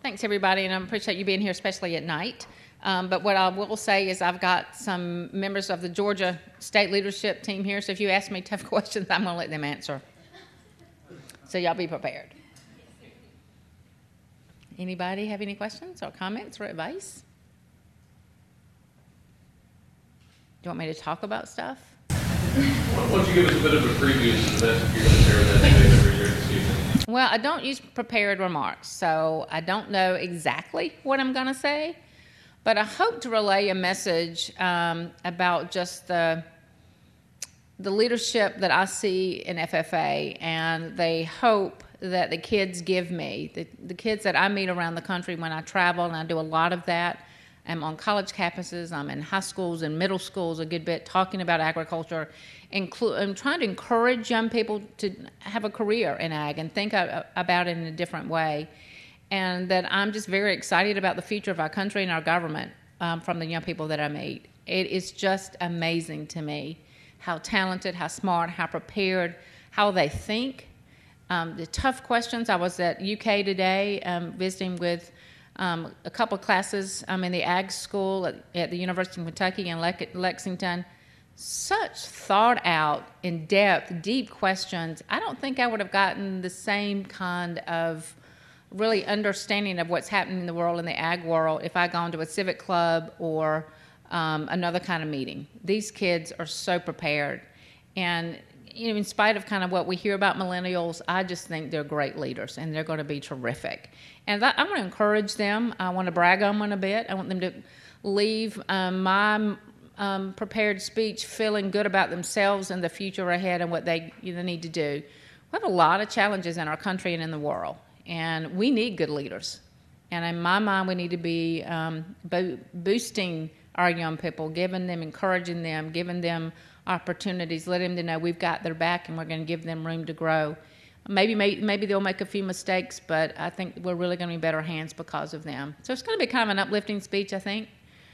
Thanks, everybody, and I appreciate you being here, especially at night. But what I will say is I've got some members of the Georgia State Leadership Team here, so if you ask me tough questions, I'm going to let them answer. So y'all be prepared. Anybody have any questions or comments or advice? Do you want me to talk about stuff? Why don't you give us a bit of a preview of the event you're going to share that day every year this evening? Well, I don't use prepared remarks, so I don't know exactly what I'm going to say, but I hope to relay a message about just the leadership that I see in FFA and the hope that the kids give me, the kids that I meet around the country when I travel, and I do a lot of that. I'm on college campuses, I'm in high schools and middle schools a good bit talking about agriculture. I'm trying to encourage young people to have a career in ag and think about it in a different way. And that I'm just very excited about the future of our country and our government from the young people that I meet. It is just amazing to me how talented, how smart, how prepared, how they think. The tough questions. I was at UK today visiting with a couple of classes in the ag school at the University of Kentucky in Lexington. Such thought out, in-depth, deep questions. I don't think I would have gotten the same kind of really understanding of what's happening in the world, in the ag world, if I'd gone to a civic club or another kind of meeting. These kids are so prepared. And in spite of kind of what we hear about millennials, I just think they're great leaders, and they're going to be terrific. And I want to encourage them. I want to brag on them a bit. I want them to leave my prepared speech feeling good about themselves and the future ahead and what they need to do. We have a lot of challenges in our country and in the world, and we need good leaders. And in my mind, we need to be boosting our young people, giving them, encouraging them, giving them opportunities, letting them know we've got their back and we're going to give them room to grow. Maybe they'll make a few mistakes, but I think we're really going to be in better hands because of them. So it's going to be kind of an uplifting speech, I think.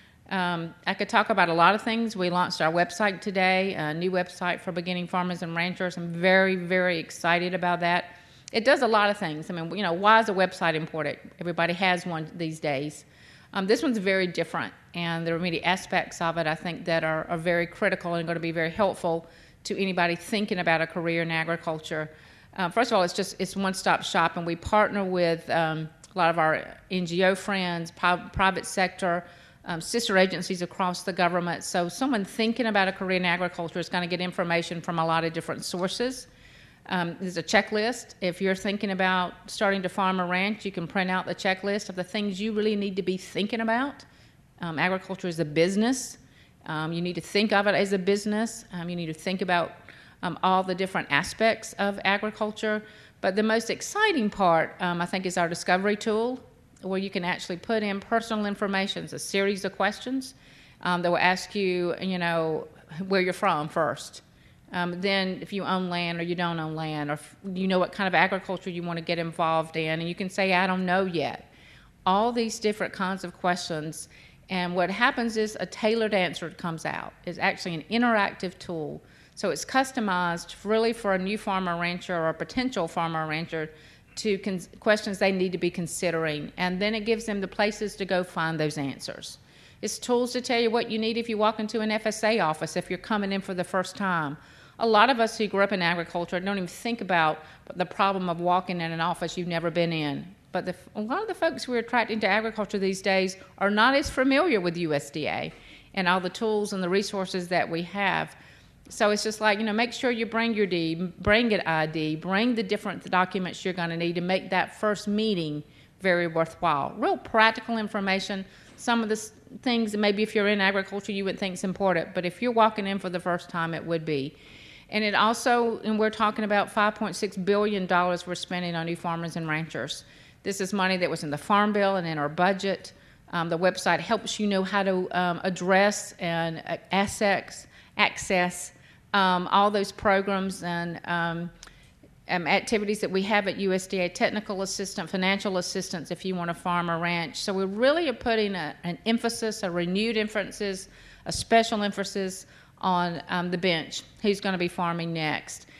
I could talk about a lot of things. We launched our website today, a new website for beginning farmers and ranchers. I'm very, very excited about that. It does a lot of things. I mean, why is a website important? Everybody has one these days. This one's very different, and there are many aspects of it, I think, that are very critical and going to be very helpful to anybody thinking about a career in agriculture. First of all, it's one-stop shop, and we partner with a lot of our NGO friends, private sector, sister agencies across the government. So someone thinking about a career in agriculture is going to get information from a lot of different sources. There's a checklist. If you're thinking about starting to farm a ranch, you can print out the checklist of the things you really need to be thinking about. Agriculture is a business. You need to think of it as a business. You need to think about all the different aspects of agriculture. But the most exciting part, I think, is our discovery tool, where you can actually put in personal information. It's a series of questions that will ask you, where you're from first. Then if you own land or you don't own land, or if you know what kind of agriculture you want to get involved in, and you can say, I don't know yet. All these different kinds of questions, and what happens is a tailored answer comes out. It's actually an interactive tool. So it's customized really for a new farmer rancher or a potential farmer rancher to questions they need to be considering, and then it gives them the places to go find those answers. It's tools to tell you what you need if you walk into an FSA office, if you're coming in for the first time. A lot of us who grew up in agriculture don't even think about the problem of walking in an office you've never been in. But a lot of the folks we're attracting to agriculture these days are not as familiar with USDA and all the tools and the resources that we have. So it's just like, make sure you bring your deed, bring an ID, bring the different documents you're going to need to make that first meeting very worthwhile. Real practical information. Some of the things that maybe if you're in agriculture you would think is important, but if you're walking in for the first time, it would be. And it also, and we're talking about $5.6 billion we're spending on new farmers and ranchers. This is money that was in the Farm Bill and in our budget. The website helps you know how to address and access all those programs and activities that we have at USDA, technical assistance, financial assistance if you want to farm or ranch. So we really are putting an emphasis, a renewed emphasis, a special emphasis on the bench, who's going to be farming next.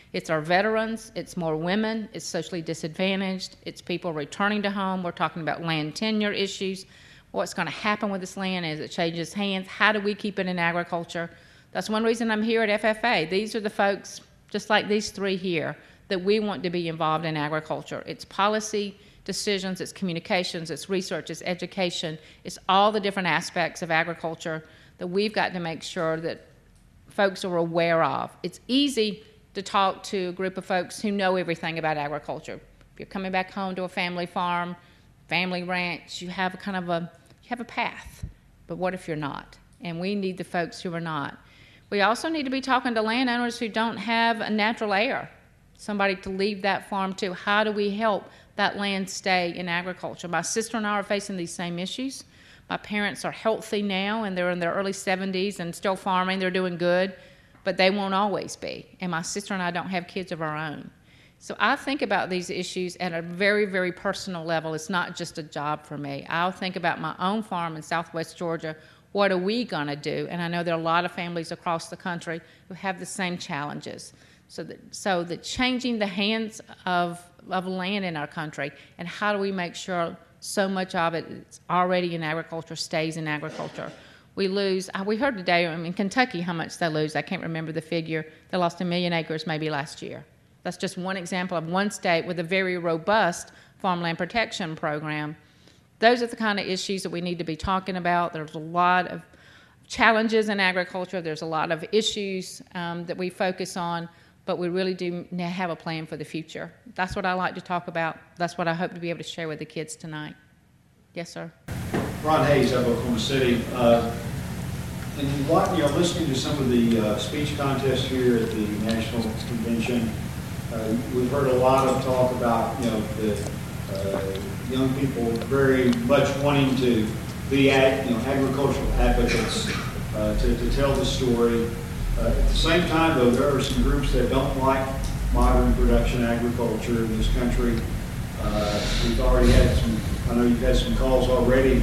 It's our veterans, it's more women, it's socially disadvantaged, it's people returning to home. We're talking about land tenure issues. What's going to happen with this land as it changes hands? How do we keep it in agriculture? That's one reason I'm here at FFA. These are the folks, just like these three here, that we want to be involved in agriculture. It's policy decisions, it's communications, it's research, it's education, it's all the different aspects of agriculture that we've got to make sure that folks are aware of. It's easy to talk to a group of folks who know everything about agriculture. If you're coming back home to a family farm, family ranch, you have a path. But what if you're not? And we need the folks who are not. We also need to be talking to landowners who don't have a natural heir, somebody to leave that farm to. How do we help that land stay in agriculture? My sister and I are facing these same issues. My parents are healthy now, and they're in their early 70s and still farming. They're doing good, but they won't always be. And my sister and I don't have kids of our own. So I think about these issues at a very, very personal level. It's not just a job for me. I'll think about my own farm in southwest Georgia. What are we going to do? And I know there are a lot of families across the country who have the same challenges. So that changing the hands of land in our country, and how do we make sure so much of it that's already in agriculture stays in agriculture. We lose, we heard today in Kentucky how much they lose. I can't remember the figure. They lost 1 million acres maybe last year. That's just one example of one state with a very robust farmland protection program. Those are the kind of issues that we need to be talking about. There's a lot of challenges in agriculture. There's a lot of issues that we focus on, but we really do have a plan for the future. That's what I like to talk about. That's what I hope to be able to share with the kids tonight. Yes, sir. Ron Hayes of Oklahoma City. And listening to some of the speech contests here at the National Convention, we've heard a lot of talk about, the young people very much wanting to be agricultural advocates, to tell the story. At the same time, though, there are some groups that don't like modern production agriculture in this country. We've already had I know you've had some calls already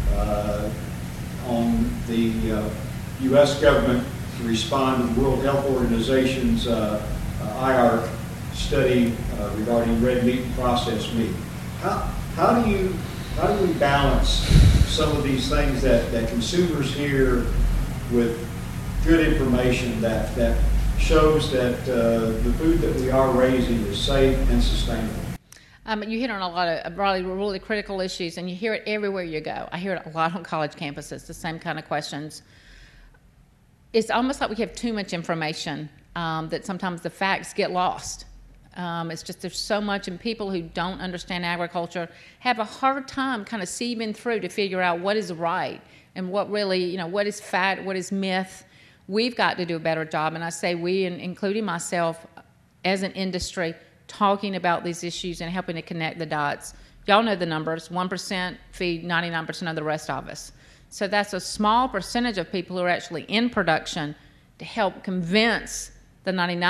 on the U.S. government to respond to the World Health Organization's IR study regarding red meat and processed meat. How do we balance some of these things that consumers hear with good information that shows that the food that we are raising is safe and sustainable? You hit on a lot of really critical issues, and you hear it everywhere you go. I hear it a lot on college campuses, the same kind of questions. It's almost like we have too much information that sometimes the facts get lost. It's just there's so much, and people who don't understand agriculture have a hard time kind of sieving through to figure out what is right and what really, what is fact, what is myth. We've got to do a better job, and I say we, including myself, as an industry, talking about these issues and helping to connect the dots. Y'all know the numbers. 1% feed 99% of the rest of us. So that's a small percentage of people who are actually in production to help convince the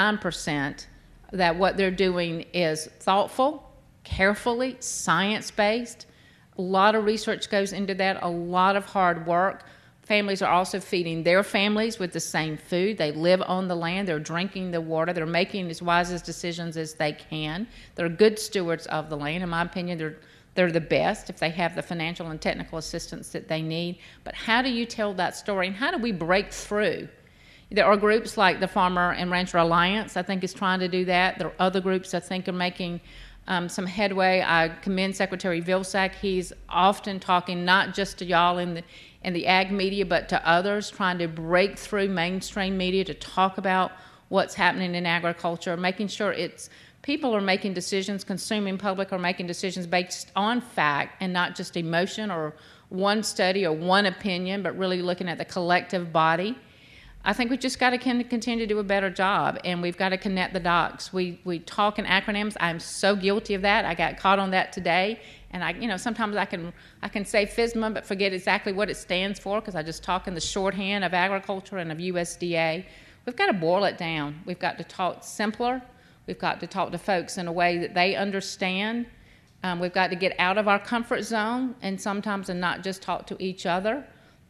99% that what they're doing is thoughtful, carefully, science-based. A lot of research goes into that, a lot of hard work. Families are also feeding their families with the same food. They live on the land. They're drinking the water. They're making as wise decisions as they can. They're good stewards of the land. In my opinion, they're the best if they have the financial and technical assistance that they need. But how do you tell that story, and how do we break through? There are groups like the Farmer and Rancher Alliance, I think, is trying to do that. There are other groups I think are making some headway. I commend Secretary Vilsack. He's often talking not just to y'all in the ag media, but to others, trying to break through mainstream media to talk about what's happening in agriculture, making sure people are making decisions, consuming public are making decisions based on fact and not just emotion or one study or one opinion, but really looking at the collective body. I think we just got to continue to do a better job, and we've got to connect the dots. We talk in acronyms. I'm so guilty of that. I got caught on that today, and sometimes I can say FSMA but forget exactly what it stands for because I just talk in the shorthand of agriculture and of USDA. We've got to boil it down. We've got to talk simpler. We've got to talk to folks in a way that they understand. We've got to get out of our comfort zone and sometimes not just talk to each other,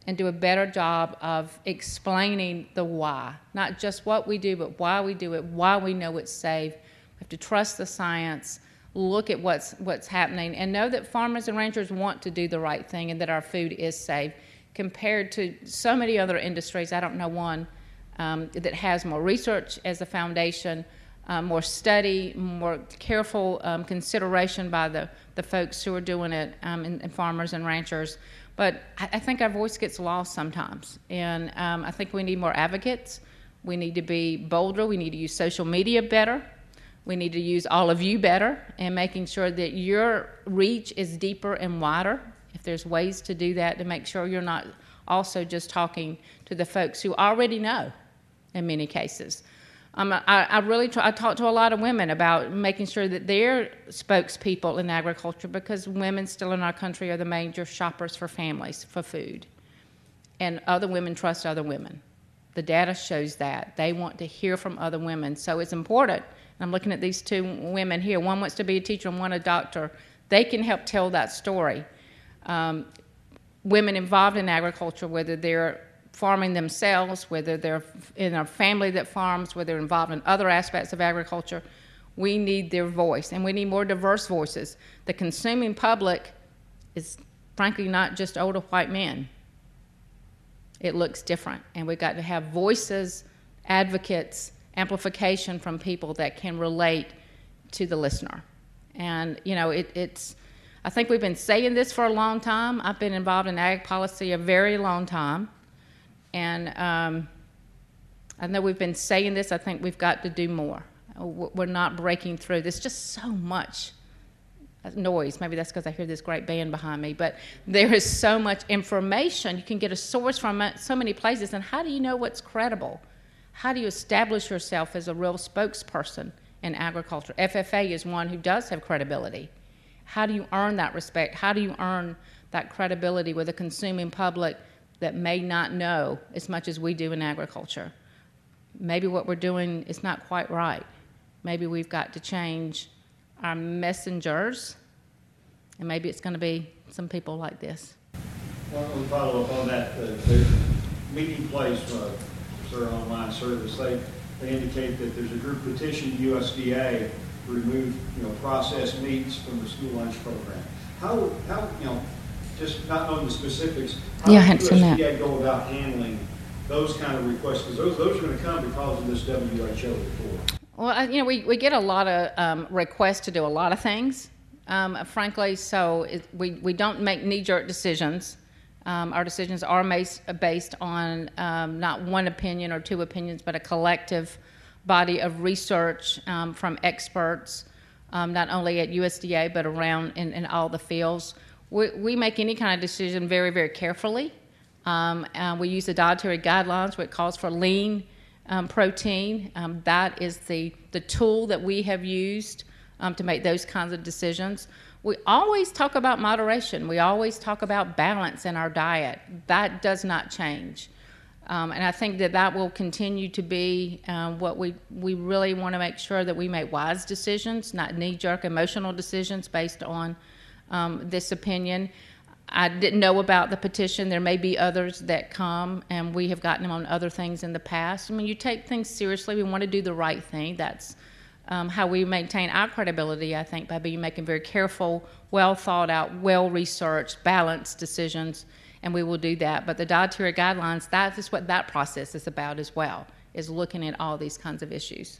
and do a better job of explaining the why. Not just what we do, but why we do it, why we know it's safe. We have to trust the science, look at what's happening, and know that farmers and ranchers want to do the right thing and that our food is safe. Compared to so many other industries, I don't know one that has more research as a foundation, more study, more careful consideration by the folks who are doing it, and farmers and ranchers. But I think our voice gets lost sometimes, and I think we need more advocates. We need to be bolder. We need to use social media better. We need to use all of you better, and making sure that your reach is deeper and wider. If there's ways to do that, to make sure you're not also just talking to the folks who already know in many cases. I talk to a lot of women about making sure that they're spokespeople in agriculture, because women still in our country are the major shoppers for families for food. And other women trust other women. The data shows that. They want to hear from other women. So it's important. I'm looking at these two women here. One wants to be a teacher and one a doctor. They can help tell that story. Women involved in agriculture, whether they're farming themselves, whether they're in a family that farms, whether they're involved in other aspects of agriculture, we need their voice, and we need more diverse voices. The consuming public is frankly not just older white men. It looks different, and we've got to have voices, advocates, amplification from people that can relate to the listener. And I think we've been saying this for a long time. I've been involved in ag policy a very long time. And I know we've been saying this. I think we've got to do more. We're not breaking through. There's just so much noise. Maybe that's because I hear this great band behind me. But there is so much information. You can get a source from so many places. And how do you know what's credible? How do you establish yourself as a real spokesperson in agriculture? FFA is one who does have credibility. How do you earn that respect? How do you earn that credibility with a consuming public that may not know as much as we do in agriculture? Maybe what we're doing is not quite right. Maybe we've got to change our messengers, and maybe it's going to be some people like this. Well, we follow up on that. The meeting place for their online service, they indicate that there's a group petition to USDA to remove processed meats from the school lunch program. How just not knowing the specifics, how does USDA go about handling those kind of requests? Because those are going to come because of this WHO report. Well, we get a lot of requests to do a lot of things, frankly, so we don't make knee-jerk decisions. Our decisions are based on not one opinion or two opinions, but a collective body of research from experts, not only at USDA, but around in all the fields. We make any kind of decision very, very carefully. We use the dietary guidelines, where it calls for lean protein. That is the tool that we have used to make those kinds of decisions. We always talk about moderation. We always talk about balance in our diet. That does not change. And I think that will continue to be what we really want to make sure that we make wise decisions, not knee-jerk emotional decisions based on this opinion. I didn't know about the petition. There may be others that come, and we have gotten them on other things in the past. I mean, you take things seriously. We want to do the right thing. That's how we maintain our credibility, I think, by making very careful, well-thought-out, well-researched, balanced decisions, and we will do that. But the dietary guidelines, that is what that process is about as well, is looking at all these kinds of issues.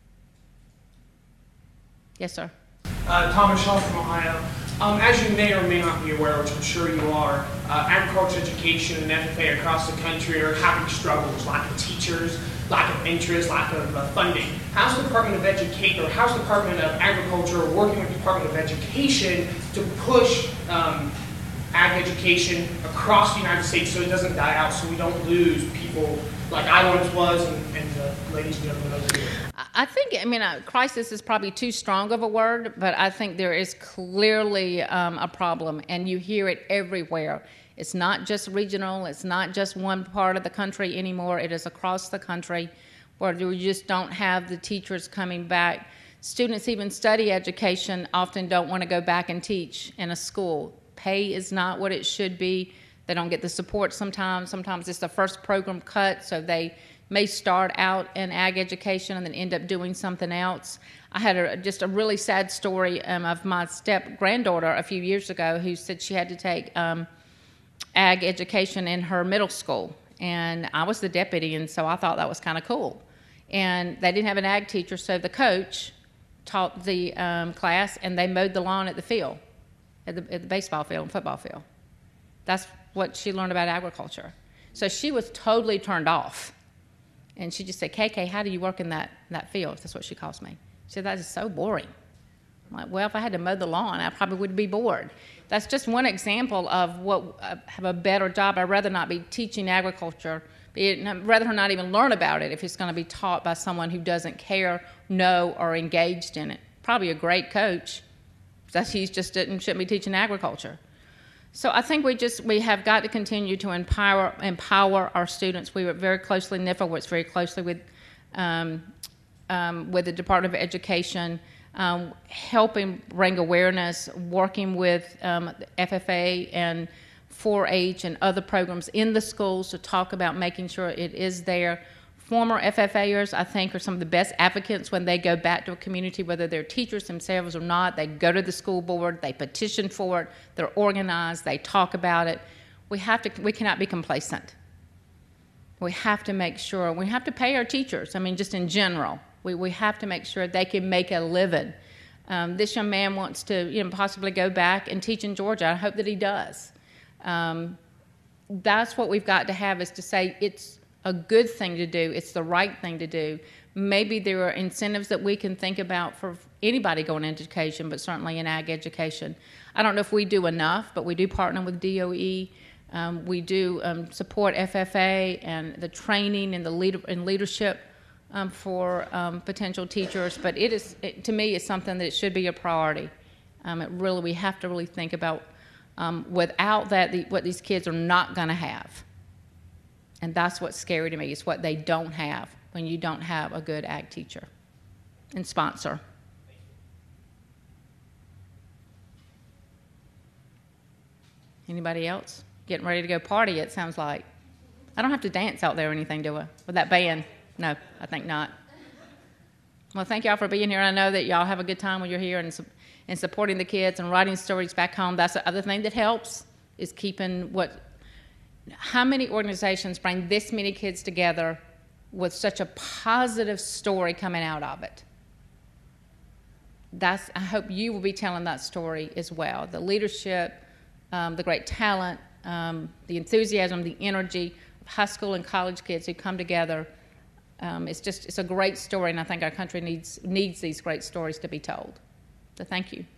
Yes, sir? Thomas Shaw from Ohio. As you may or may not be aware, which I'm sure you are, agriculture education and FFA across the country are having struggles, lack of teachers, lack of interest, lack of funding. How's the Department of how's the Department of Agriculture working with the Department of Education to push ag education across the United States so it doesn't die out, so we don't lose people like I once was and the ladies and gentlemen over here? I think, crisis is probably too strong of a word, but I think there is clearly a problem, and you hear it everywhere. It's not just regional. It's not just one part of the country anymore. It is across the country where we just don't have the teachers coming back. Students even study education often don't want to go back and teach in a school. Pay is not what it should be. They don't get the support sometimes. Sometimes it's the first program cut, so they may start out in ag education and then end up doing something else. I had just a really sad story of my step-granddaughter a few years ago who said she had to take ag education in her middle school. And I was the deputy, and so I thought that was kind of cool. And they didn't have an ag teacher, so the coach taught the class, and they mowed the lawn at the field, at the baseball field and football field. That's what she learned about agriculture. So she was totally turned off. And she just said, KK, how do you work in that field? That's what she calls me. She said, that is so boring. I'm like, well, if I had to mow the lawn, I probably would be bored. That's just one example of what have a better job. I'd rather not be teaching agriculture. I'd rather her not even learn about it if it's going to be taught by someone who doesn't care, know, or engaged in it. Probably a great coach. He just shouldn't be teaching agriculture. So I think we have got to continue to empower our students. We work very closely, NIFA works very closely with the Department of Education, helping bring awareness, working with FFA and 4-H and other programs in the schools to talk about making sure it is there. Former FFAers, I think, are some of the best advocates when they go back to a community, whether they're teachers themselves or not. They go to the school board, they petition for it, they're organized, they talk about it. We cannot be complacent. We have to make sure, we have to pay our teachers, just in general. We have to make sure they can make a living. This young man wants to possibly go back and teach in Georgia. I hope that he does. That's what we've got to have, is to say it's a good thing to do. It's the right thing to do. Maybe there are incentives that we can think about for anybody going into education, but certainly in ag education. I don't know if we do enough, but we do partner with DOE. We do support FFA and the training and the leadership for potential teachers. But to me, it's something that it should be a priority. We have to really think about without that, what these kids are not going to have. And that's what's scary to me, is what they don't have when you don't have a good ag teacher and sponsor. Anybody else? Getting ready to go party, it sounds like. I don't have to dance out there or anything, do I? With that band? No, I think not. Well, thank y'all for being here. I know that y'all have a good time when you're here and supporting the kids and writing stories back home. That's the other thing that helps, is keeping how many organizations bring this many kids together with such a positive story coming out of it? I hope you will be telling that story as well. The leadership, the great talent, the enthusiasm, the energy of high school and college kids who come together. It's a great story, and I think our country needs these great stories to be told. So thank you.